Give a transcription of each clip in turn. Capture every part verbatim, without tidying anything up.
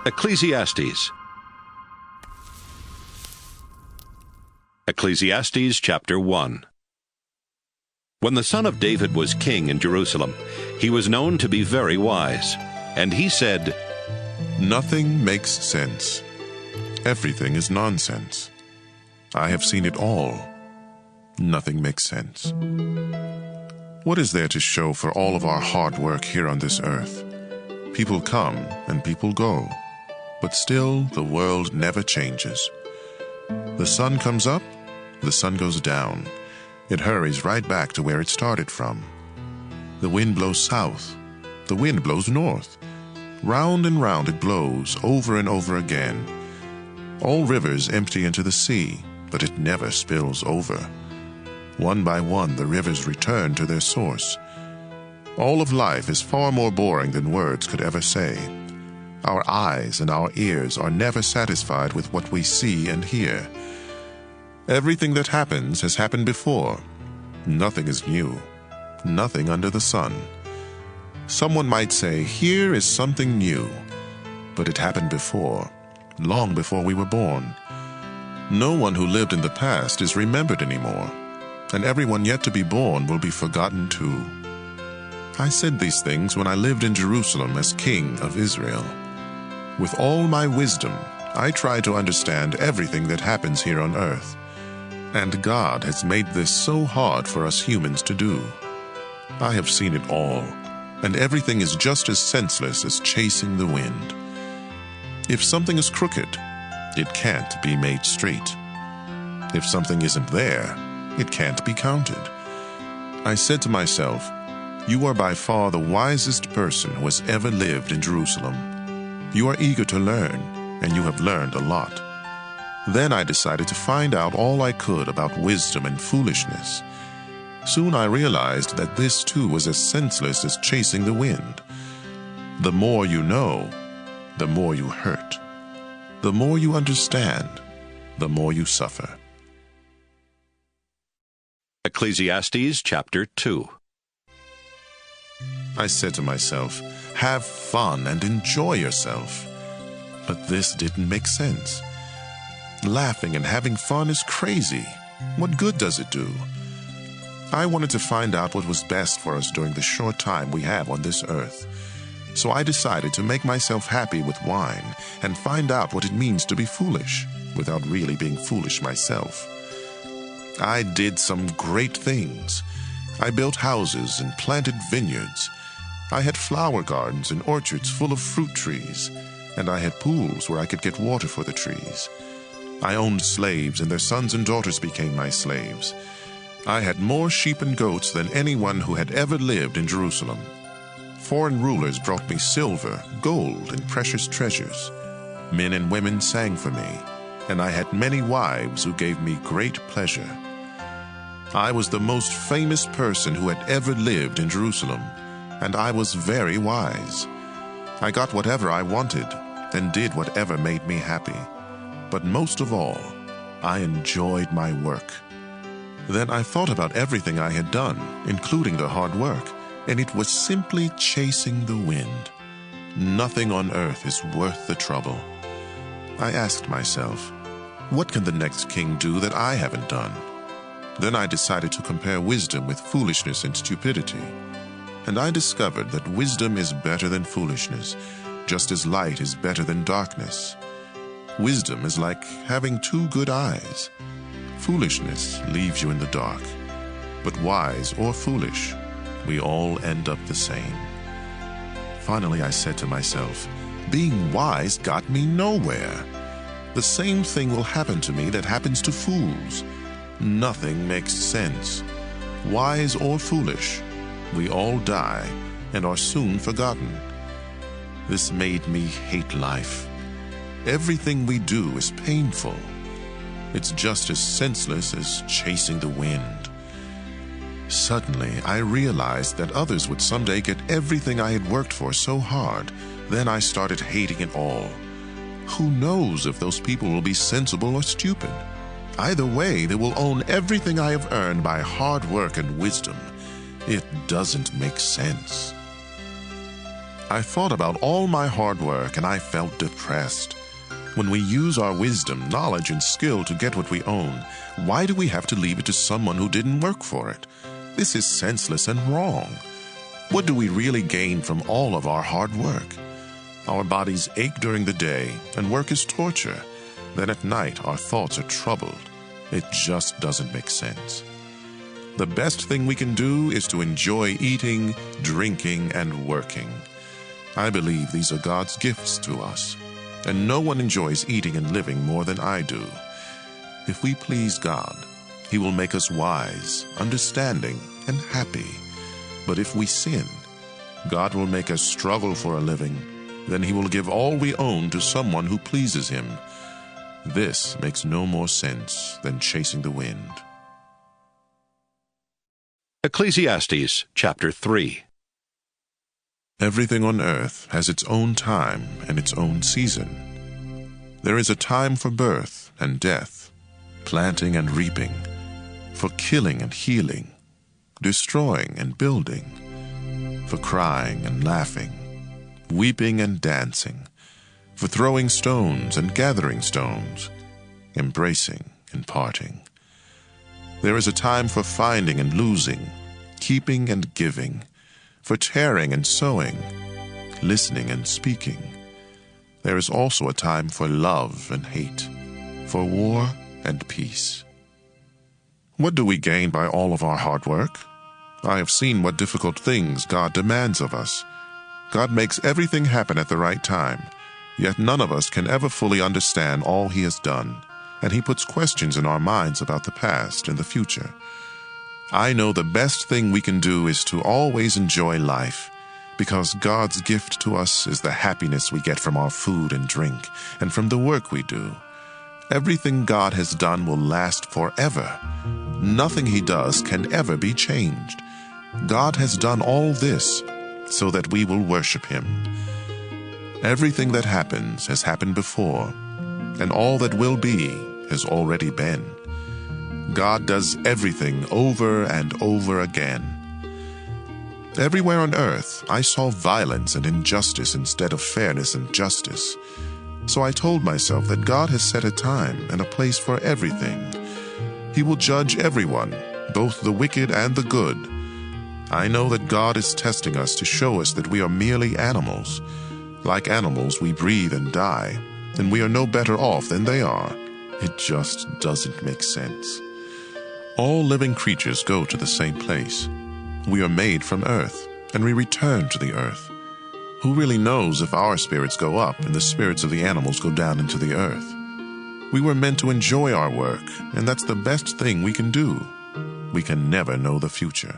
Ecclesiastes. Ecclesiastes chapter one. When the son of David was king in Jerusalem, he was known to be very wise. And he said, "Nothing makes sense. Everything is nonsense. I have seen it all. Nothing makes sense. What is there to show for all of our hard work here on this earth? People come and people go, but still the world never changes. The sun comes up, the sun goes down. It hurries right back to where it started from. The wind blows south, the wind blows north. Round and round it blows over and over again. All rivers empty into the sea, but it never spills over. One by one the rivers return to their source. All of life is far more boring than words could ever say. Our eyes and our ears are never satisfied with what we see and hear. Everything that happens has happened before. Nothing is new. Nothing under the sun. Someone might say, here is something new. But it happened before, long before we were born. No one who lived in the past is remembered anymore, and everyone yet to be born will be forgotten too. I said these things when I lived in Jerusalem as king of Israel. With all my wisdom, I try to understand everything that happens here on earth. And God has made this so hard for us humans to do. I have seen it all, and everything is just as senseless as chasing the wind. If something is crooked, it can't be made straight. If something isn't there, it can't be counted. I said to myself, you are by far the wisest person who has ever lived in Jerusalem. You are eager to learn, and you have learned a lot. Then I decided to find out all I could about wisdom and foolishness. Soon I realized that this too was as senseless as chasing the wind. The more you know, the more you hurt. The more you understand, the more you suffer. Ecclesiastes chapter two. I said to myself, have fun and enjoy yourself. But this didn't make sense. Laughing and having fun is crazy. What good does it do? I wanted to find out what was best for us during the short time we have on this earth. So I decided to make myself happy with wine and find out what it means to be foolish without really being foolish myself. I did some great things. I built houses and planted vineyards. I had flower gardens and orchards full of fruit trees, and I had pools where I could get water for the trees. I owned slaves, and their sons and daughters became my slaves. I had more sheep and goats than anyone who had ever lived in Jerusalem. Foreign rulers brought me silver, gold, and precious treasures. Men and women sang for me, and I had many wives who gave me great pleasure. I was the most famous person who had ever lived in Jerusalem, and I was very wise. I got whatever I wanted and did whatever made me happy. But most of all, I enjoyed my work. Then I thought about everything I had done, including the hard work, and it was simply chasing the wind. Nothing on earth is worth the trouble. I asked myself, what can the next king do that I haven't done? Then I decided to compare wisdom with foolishness and stupidity. And I discovered that wisdom is better than foolishness, just as light is better than darkness. Wisdom is like having two good eyes. Foolishness leaves you in the dark. But wise or foolish, we all end up the same. Finally, I said to myself, being wise got me nowhere. The same thing will happen to me that happens to fools. Nothing makes sense. Wise or foolish, we all die and are soon forgotten. This made me hate life. Everything we do is painful. It's just as senseless as chasing the wind. Suddenly, I realized that others would someday get everything I had worked for so hard. Then I started hating it all. Who knows if those people will be sensible or stupid? Either way, they will own everything I have earned by hard work and wisdom. It doesn't make sense. I thought about all my hard work and I felt depressed. When we use our wisdom, knowledge, and skill to get what we own, why do we have to leave it to someone who didn't work for it? This is senseless and wrong. What do we really gain from all of our hard work? Our bodies ache during the day, and work is torture. Then at night, our thoughts are troubled. It just doesn't make sense. The best thing we can do is to enjoy eating, drinking, and working. I believe these are God's gifts to us, and no one enjoys eating and living more than I do. If we please God, He will make us wise, understanding, and happy. But if we sin, God will make us struggle for a living. Then He will give all we own to someone who pleases Him. This makes no more sense than chasing the wind. Ecclesiastes chapter three. Everything on earth has its own time and its own season. There is a time for birth and death, planting and reaping, for killing and healing, destroying and building, for crying and laughing, weeping and dancing, for throwing stones and gathering stones, embracing and parting. There is a time for finding and losing, keeping and giving, for tearing and sowing, listening and speaking. There is also a time for love and hate, for war and peace. What do we gain by all of our hard work? I have seen what difficult things God demands of us. God makes everything happen at the right time, yet none of us can ever fully understand all He has done, and He puts questions in our minds about the past and the future. I know the best thing we can do is to always enjoy life, because God's gift to us is the happiness we get from our food and drink, and from the work we do. Everything God has done will last forever. Nothing He does can ever be changed. God has done all this so that we will worship Him. Everything that happens has happened before, and all that will be has already been. God does everything over and over again. Everywhere on earth, I saw violence and injustice instead of fairness and justice. So I told myself that God has set a time and a place for everything. He will judge everyone, both the wicked and the good. I know that God is testing us to show us that we are merely animals. Like animals, we breathe and die, and we are no better off than they are. It just doesn't make sense. All living creatures go to the same place. We are made from earth, and we return to the earth. Who really knows if our spirits go up and the spirits of the animals go down into the earth? We were meant to enjoy our work, and that's the best thing we can do. We can never know the future.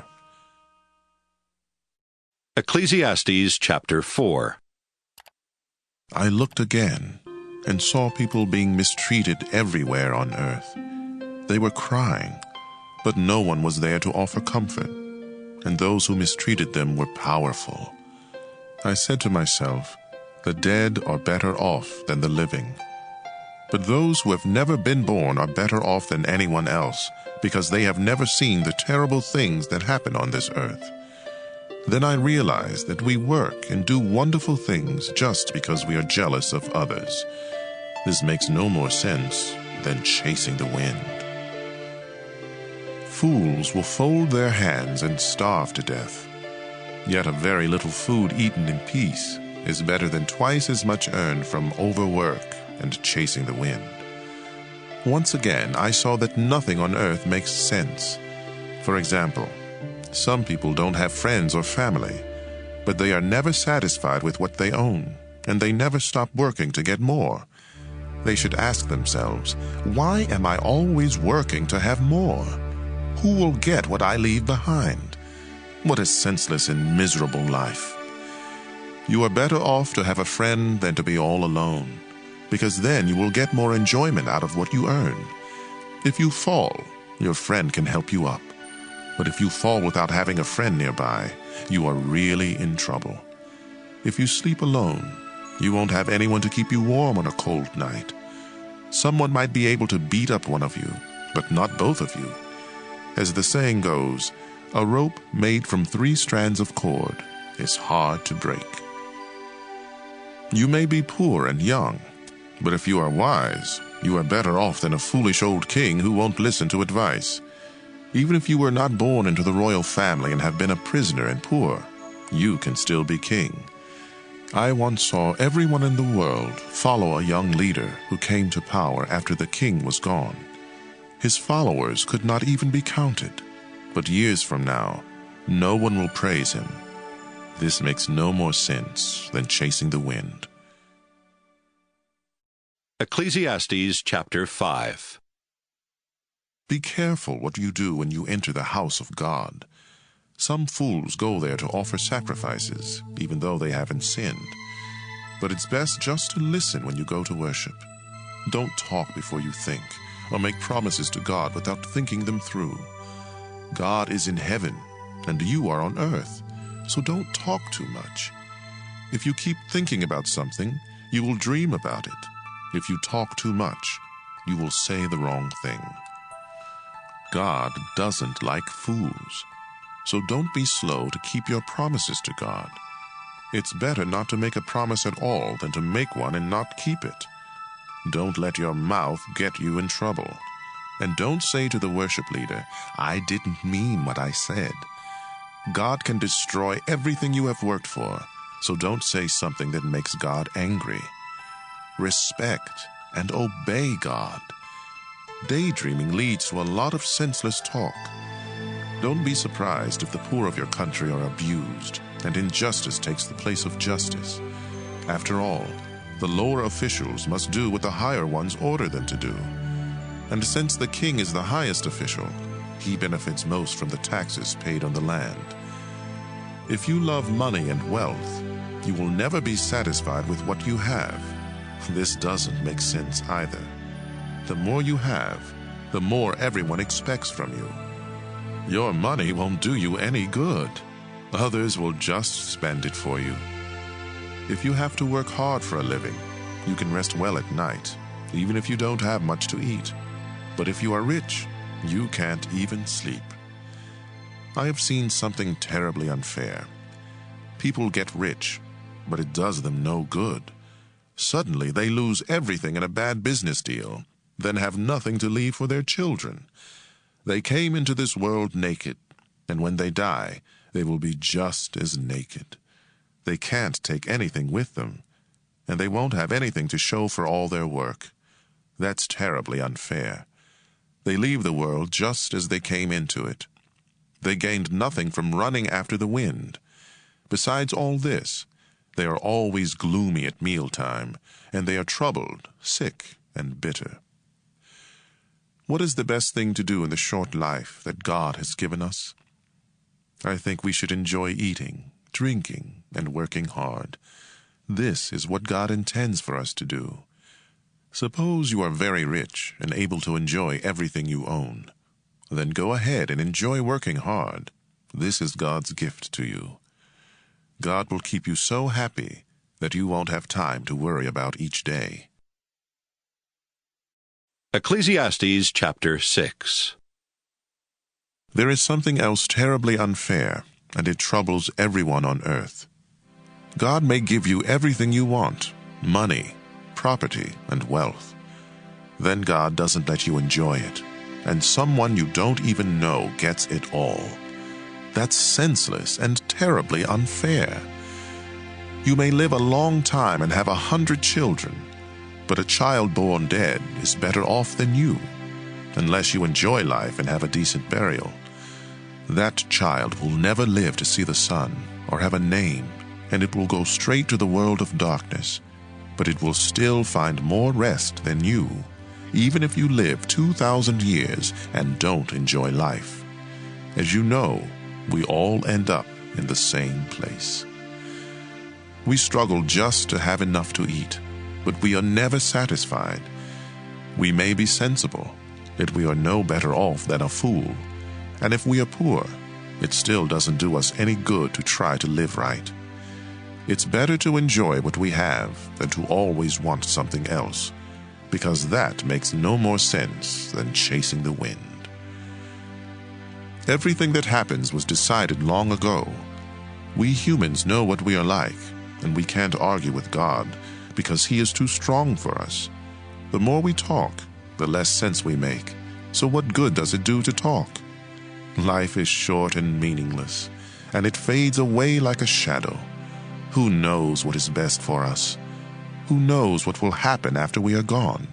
Ecclesiastes chapter four. I looked again and saw people being mistreated everywhere on earth. They were crying, but no one was there to offer comfort, and those who mistreated them were powerful. I said to myself, the dead are better off than the living. But those who have never been born are better off than anyone else, because they have never seen the terrible things that happen on this earth. Then I realized that we work and do wonderful things just because we are jealous of others. This makes no more sense than chasing the wind. Fools will fold their hands and starve to death. Yet a very little food eaten in peace is better than twice as much earned from overwork and chasing the wind. Once again, I saw that nothing on earth makes sense. For example, some people don't have friends or family, but they are never satisfied with what they own, and they never stop working to get more. They should ask themselves, why am I always working to have more? Who will get what I leave behind? What a senseless and miserable life. You are better off to have a friend than to be all alone, because then you will get more enjoyment out of what you earn. If you fall, your friend can help you up. But if you fall without having a friend nearby, you are really in trouble. If you sleep alone, you won't have anyone to keep you warm on a cold night. Someone might be able to beat up one of you, but not both of you. As the saying goes, a rope made from three strands of cord is hard to break. You may be poor and young, but if you are wise, you are better off than a foolish old king who won't listen to advice. Even if you were not born into the royal family and have been a prisoner and poor, you can still be king. I once saw everyone in the world follow a young leader who came to power after the king was gone. His followers could not even be counted, but years from now, no one will praise him. This makes no more sense than chasing the wind. Ecclesiastes chapter five. Be careful what you do when you enter the house of God. Some fools go there to offer sacrifices, even though they haven't sinned. But it's best just to listen when you go to worship. Don't talk before you think, or make promises to God without thinking them through. God is in heaven, and you are on earth, so don't talk too much. If you keep thinking about something, you will dream about it. If you talk too much, you will say the wrong thing. God doesn't like fools. So don't be slow to keep your promises to God. It's better not to make a promise at all than to make one and not keep it. Don't let your mouth get you in trouble. And don't say to the worship leader, "I didn't mean what I said." God can destroy everything you have worked for, so don't say something that makes God angry. Respect and obey God. Daydreaming leads to a lot of senseless talk. Don't be surprised if the poor of your country are abused and injustice takes the place of justice. After all, the lower officials must do what the higher ones order them to do. And since the king is the highest official, he benefits most from the taxes paid on the land. If you love money and wealth, you will never be satisfied with what you have. This doesn't make sense either. The more you have, the more everyone expects from you. Your money won't do you any good. Others will just spend it for you. If you have to work hard for a living, you can rest well at night, even if you don't have much to eat. But if you are rich, you can't even sleep. I have seen something terribly unfair. People get rich, but it does them no good. Suddenly they lose everything in a bad business deal, then have nothing to leave for their children. They came into this world naked, and when they die, they will be just as naked. They can't take anything with them, and they won't have anything to show for all their work. That's terribly unfair. They leave the world just as they came into it. They gained nothing from running after the wind. Besides all this, they are always gloomy at mealtime, and they are troubled, sick, and bitter. What is the best thing to do in the short life that God has given us? I think we should enjoy eating, drinking, and working hard. This is what God intends for us to do. Suppose you are very rich and able to enjoy everything you own. Then go ahead and enjoy working hard. This is God's gift to you. God will keep you so happy that you won't have time to worry about each day. Ecclesiastes chapter six. There is something else terribly unfair, and it troubles everyone on earth. God may give you everything you want, money, property, and wealth. Then God doesn't let you enjoy it, and someone you don't even know gets it all. That's senseless and terribly unfair. You may live a long time and have a hundred children, but a child born dead is better off than you, unless you enjoy life and have a decent burial. That child will never live to see the sun or have a name, and it will go straight to the world of darkness, but it will still find more rest than you, even if you live two thousand years and don't enjoy life. As you know, we all end up in the same place. We struggle just to have enough to eat, but we are never satisfied. We may be sensible, yet we are no better off than a fool. And if we are poor, it still doesn't do us any good to try to live right. It's better to enjoy what we have than to always want something else, because that makes no more sense than chasing the wind. Everything that happens was decided long ago. We humans know what we are like, and we can't argue with God because He is too strong for us. The more we talk, the less sense we make. So what good does it do to talk? Life is short and meaningless, and it fades away like a shadow. Who knows what is best for us? Who knows what will happen after we are gone?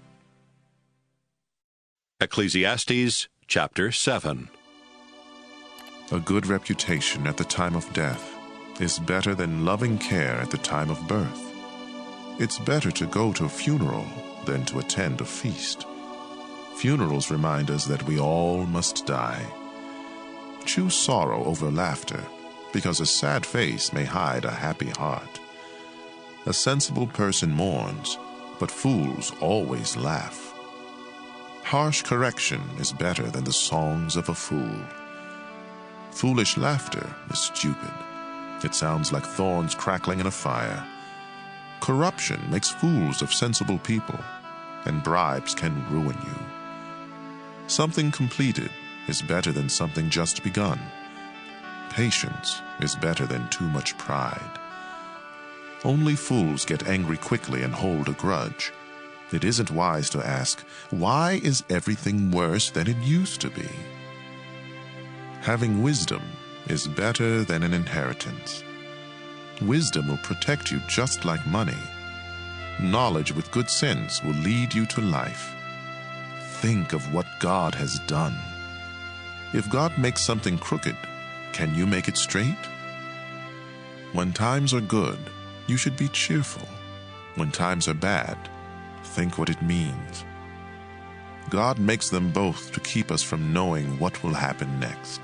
Ecclesiastes chapter seven. A good reputation at the time of death is better than loving care at the time of birth. It's better to go to a funeral than to attend a feast. Funerals remind us that we all must die. Choose sorrow over laughter, because a sad face may hide a happy heart. A sensible person mourns, but fools always laugh. Harsh correction is better than the songs of a fool. Foolish laughter is stupid. It sounds like thorns crackling in a fire. Corruption makes fools of sensible people, and bribes can ruin you. Something completed is better than something just begun. Patience is better than too much pride. Only fools get angry quickly and hold a grudge. It isn't wise to ask, why is everything worse than it used to be? Having wisdom is better than an inheritance. Wisdom will protect you just like money. Knowledge with good sense will lead you to life. Think of what God has done. If God makes something crooked, can you make it straight? When times are good, you should be cheerful. When times are bad, think what it means. God makes them both to keep us from knowing what will happen next.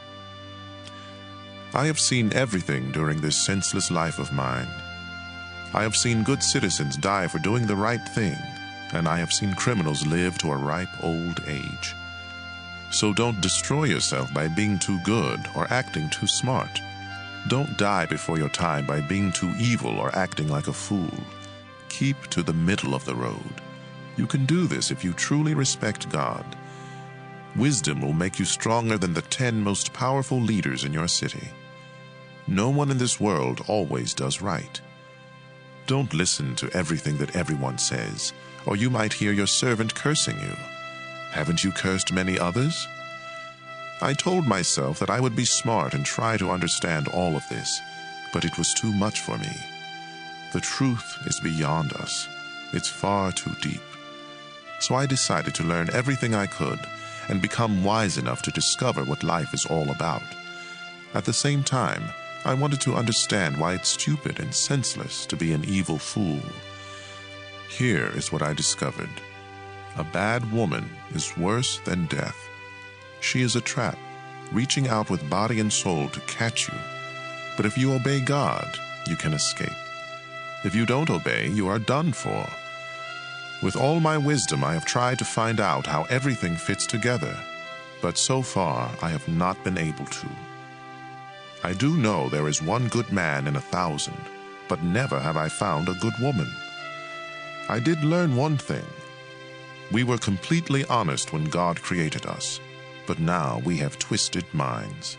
I have seen everything during this senseless life of mine. I have seen good citizens die for doing the right thing, and I have seen criminals live to a ripe old age. So don't destroy yourself by being too good or acting too smart. Don't die before your time by being too evil or acting like a fool. Keep to the middle of the road. You can do this if you truly respect God. Wisdom will make you stronger than the ten most powerful leaders in your city. No one in this world always does right. Don't listen to everything that everyone says, or you might hear your servant cursing you. Haven't you cursed many others? I told myself that I would be smart and try to understand all of this, but it was too much for me. The truth is beyond us. It's far too deep. So I decided to learn everything I could and become wise enough to discover what life is all about. At the same time, I wanted to understand why it's stupid and senseless to be an evil fool. Here is what I discovered. A bad woman is worse than death. She is a trap, reaching out with body and soul to catch you. But if you obey God, you can escape. If you don't obey, you are done for. With all my wisdom, I have tried to find out how everything fits together, but so far I have not been able to. I do know there is one good man in a thousand, but never have I found a good woman. I did learn one thing. We were completely honest when God created us, but now we have twisted minds.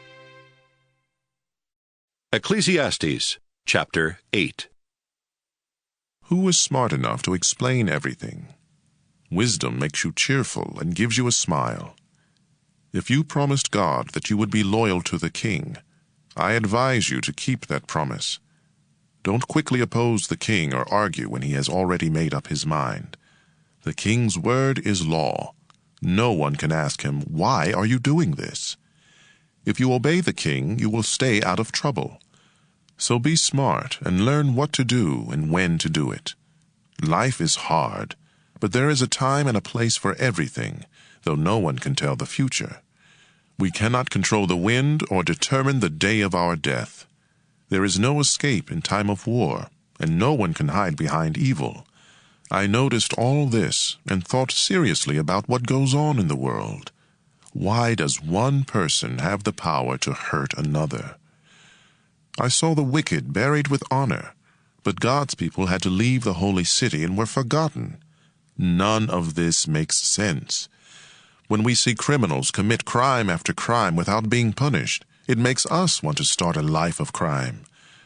Ecclesiastes chapter eight. Who is smart enough to explain everything? Wisdom makes you cheerful and gives you a smile. If you promised God that you would be loyal to the king, I advise you to keep that promise. Don't quickly oppose the king or argue when he has already made up his mind. The king's word is law. No one can ask him, "Why are you doing this?" If you obey the king, you will stay out of trouble. So be smart and learn what to do and when to do it. Life is hard, but there is a time and a place for everything, though no one can tell the future. We cannot control the wind or determine the day of our death. There is no escape in time of war, and no one can hide behind evil. I noticed all this and thought seriously about what goes on in the world. Why does one person have the power to hurt another? I saw the wicked buried with honor, but God's people had to leave the holy city and were forgotten. None of this makes sense. When we see criminals commit crime after crime without being punished, it makes us want to start a life of crime.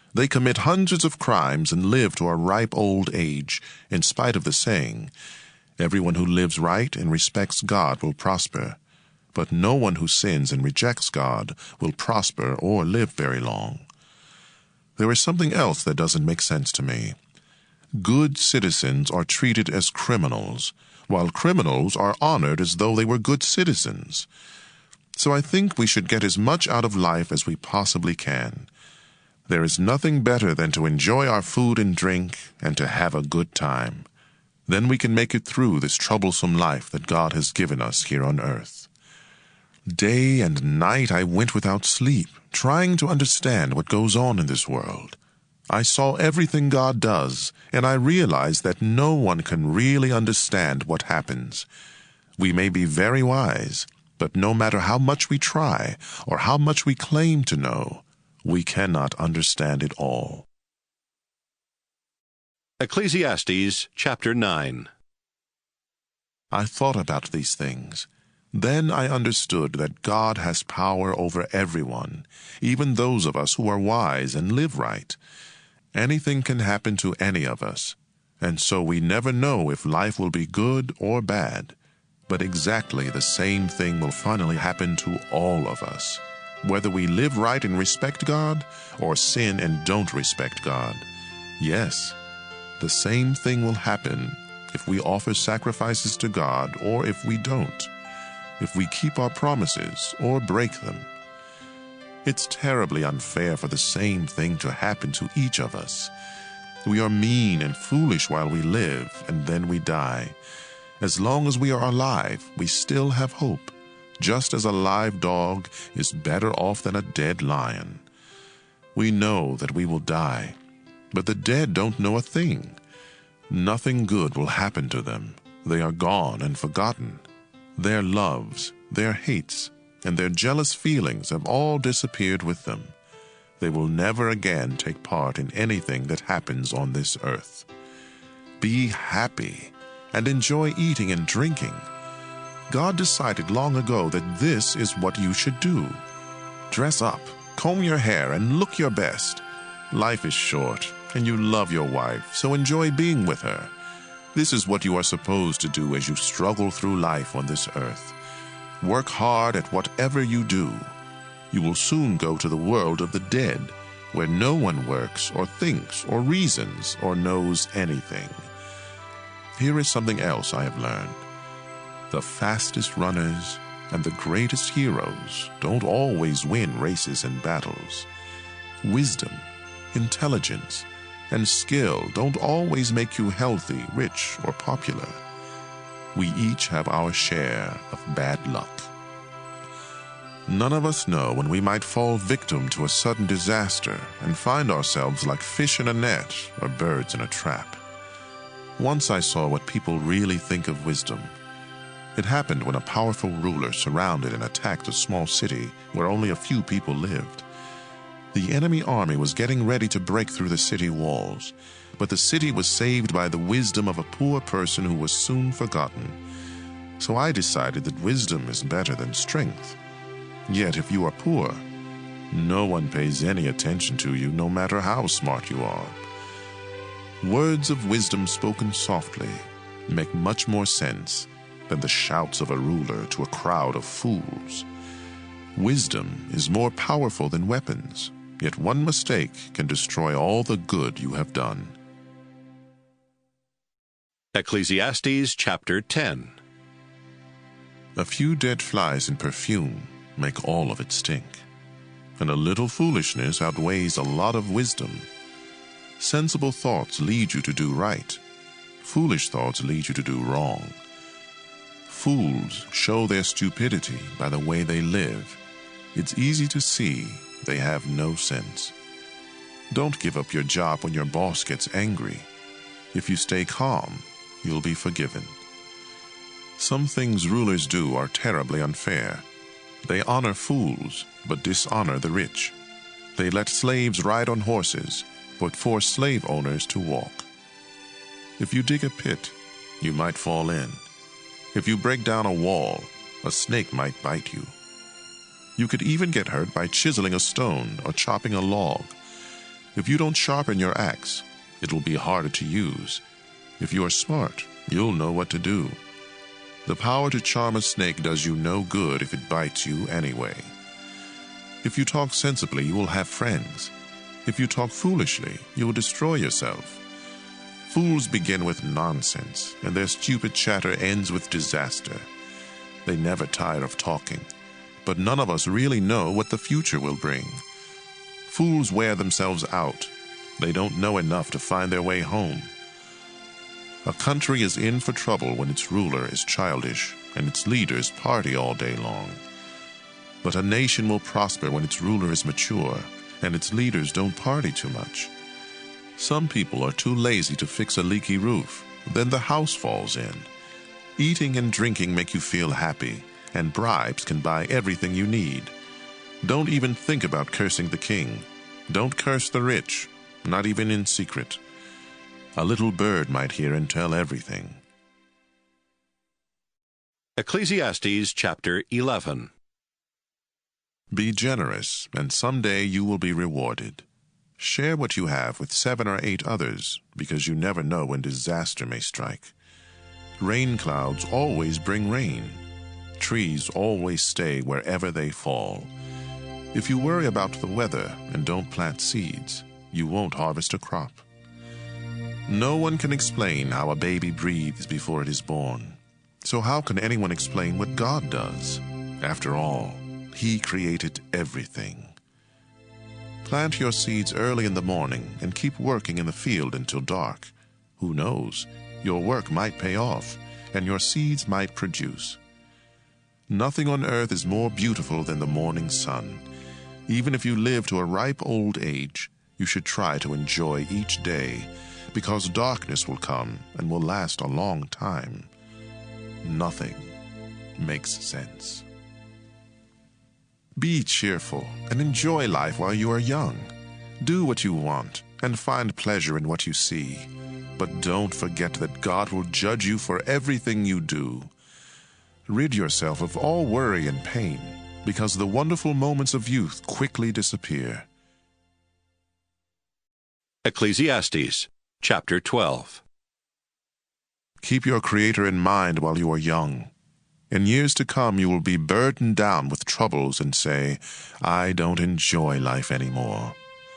They commit hundreds of crimes and live to a ripe old age, in spite of the saying, "Everyone who lives right and respects God will prosper, but no one who sins and rejects God will prosper or live very long." There is something else that doesn't make sense to me. Good citizens are treated as criminals, while criminals are honored as though they were good citizens. So I think we should get as much out of life as we possibly can. There is nothing better than to enjoy our food and drink and to have a good time. Then we can make it through this troublesome life that God has given us here on earth. Day and night I went without sleep, trying to understand what goes on in this world. I saw everything God does, and I realized that no one can really understand what happens. We may be very wise, but no matter how much we try or how much we claim to know, we cannot understand it all. Ecclesiastes chapter nine. I thought about these things. Then I understood that God has power over everyone, even those of us who are wise and live right. Anything can happen to any of us, and so we never know if life will be good or bad. But exactly the same thing will finally happen to all of us, whether we live right and respect God or sin and don't respect God. Yes, the same thing will happen if we offer sacrifices to God or if we don't, if we keep our promises or break them. It's terribly unfair for the same thing to happen to each of us. We are mean and foolish while we live, and then we die. As long as we are alive, we still have hope, just as a live dog is better off than a dead lion. We know that we will die, but the dead don't know a thing. Nothing good will happen to them. They are gone and forgotten. Their loves, their hates, and their jealous feelings have all disappeared with them. They will never again take part in anything that happens on this earth. Be happy and enjoy eating and drinking. God decided long ago that this is what you should do. Dress up, comb your hair, and look your best. Life is short, and you love your wife, so enjoy being with her. This is what you are supposed to do as you struggle through life on this earth. Work hard at whatever you do. You will soon go to the world of the dead, where no one works or thinks or reasons or knows anything. Here is something else I have learned. The fastest runners and the greatest heroes don't always win races and battles. Wisdom, intelligence, and skill don't always make you healthy, rich, or popular. We each have our share of bad luck. None of us know when we might fall victim to a sudden disaster and find ourselves like fish in a net or birds in a trap. Once I saw what people really think of wisdom. It happened when a powerful ruler surrounded and attacked a small city where only a few people lived. The enemy army was getting ready to break through the city walls, but the city was saved by the wisdom of a poor person who was soon forgotten. So I decided that wisdom is better than strength. Yet if you are poor, no one pays any attention to you, no matter how smart you are. Words of wisdom spoken softly make much more sense than the shouts of a ruler to a crowd of fools. Wisdom is more powerful than weapons, yet one mistake can destroy all the good you have done. Ecclesiastes chapter ten. A few dead flies in perfume make all of it stink, and a little foolishness outweighs a lot of wisdom. Sensible thoughts lead you to do right. Foolish thoughts lead you to do wrong. Fools show their stupidity by the way they live. It's easy to see they have no sense. Don't give up your job when your boss gets angry. If you stay calm, you'll be forgiven. Some things rulers do are terribly unfair. They honor fools, but dishonor the rich. They let slaves ride on horses, but force slave owners to walk. If you dig a pit, you might fall in. If you break down a wall, a snake might bite you. You could even get hurt by chiseling a stone or chopping a log. If you don't sharpen your axe, it will be harder to use. If you are smart, you'll know what to do. The power to charm a snake does you no good if it bites you anyway. If you talk sensibly, you will have friends. If you talk foolishly, you will destroy yourself. Fools begin with nonsense, and their stupid chatter ends with disaster. They never tire of talking, but none of us really know what the future will bring. Fools wear themselves out. They don't know enough to find their way home. A country is in for trouble when its ruler is childish and its leaders party all day long. But a nation will prosper when its ruler is mature and its leaders don't party too much. Some people are too lazy to fix a leaky roof. Then the house falls in. Eating and drinking make you feel happy, and bribes can buy everything you need. Don't even think about cursing the king. Don't curse the rich, not even in secret. A little bird might hear and tell everything. Ecclesiastes chapter eleven. Be generous, and someday you will be rewarded. Share what you have with seven or eight others, because you never know when disaster may strike. Rain clouds always bring rain. Trees always stay wherever they fall. If you worry about the weather and don't plant seeds, you won't harvest a crop. No one can explain how a baby breathes before it is born. So how can anyone explain what God does? After all, He created everything. Plant your seeds early in the morning and keep working in the field until dark. Who knows? Your work might pay off, and your seeds might produce. Nothing on earth is more beautiful than the morning sun. Even if you live to a ripe old age, you should try to enjoy each day, because darkness will come and will last a long time. Nothing makes sense. Be cheerful and enjoy life while you are young. Do what you want and find pleasure in what you see. But don't forget that God will judge you for everything you do. Rid yourself of all worry and pain, because the wonderful moments of youth quickly disappear. Ecclesiastes chapter twelve. Keep your Creator in mind while you are young. In years to come you will be burdened down with troubles and say, I don't enjoy life anymore.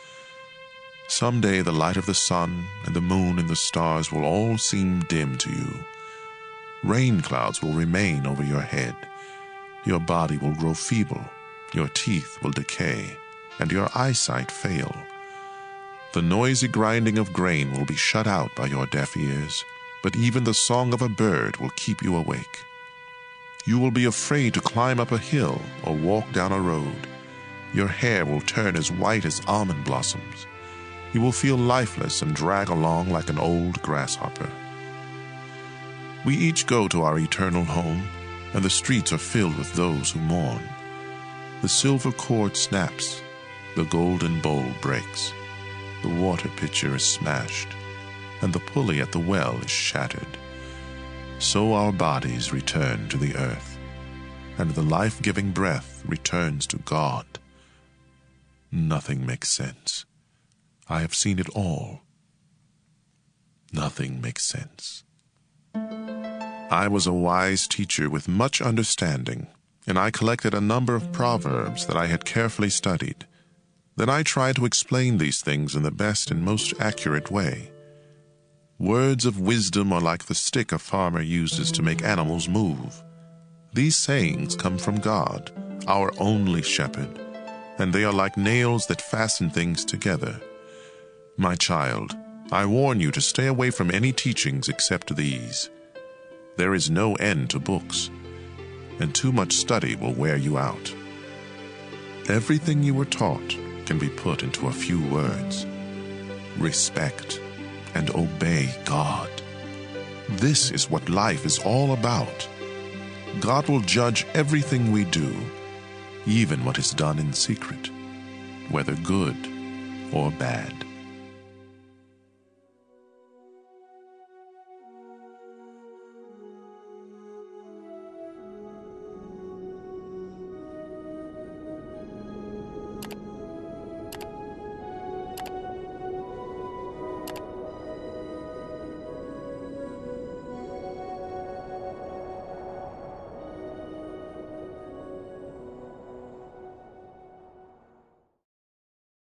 Someday the light of the sun and the moon and the stars will all seem dim to you. Rain clouds will remain over your head. Your body will grow feeble, your teeth will decay, and your eyesight fail. The noisy grinding of grain will be shut out by your deaf ears, but even the song of a bird will keep you awake. You will be afraid to climb up a hill or walk down a road. Your hair will turn as white as almond blossoms. You will feel lifeless and drag along like an old grasshopper. We each go to our eternal home, and the streets are filled with those who mourn. The silver cord snaps, the golden bowl breaks, the water pitcher is smashed, and the pulley at the well is shattered. So our bodies return to the earth, and the life-giving breath returns to God. Nothing makes sense. I have seen it all. Nothing makes sense. I was a wise teacher with much understanding, and I collected a number of proverbs that I had carefully studied. Then I tried to explain these things in the best and most accurate way. Words of wisdom are like the stick a farmer uses to make animals move. These sayings come from God, our only shepherd, and they are like nails that fasten things together. My child, I warn you to stay away from any teachings except these. There is no end to books, and too much study will wear you out. Everything you were taught can be put into a few words. Respect and obey God. This is what life is all about. God will judge everything we do, even what is done in secret, whether good or bad.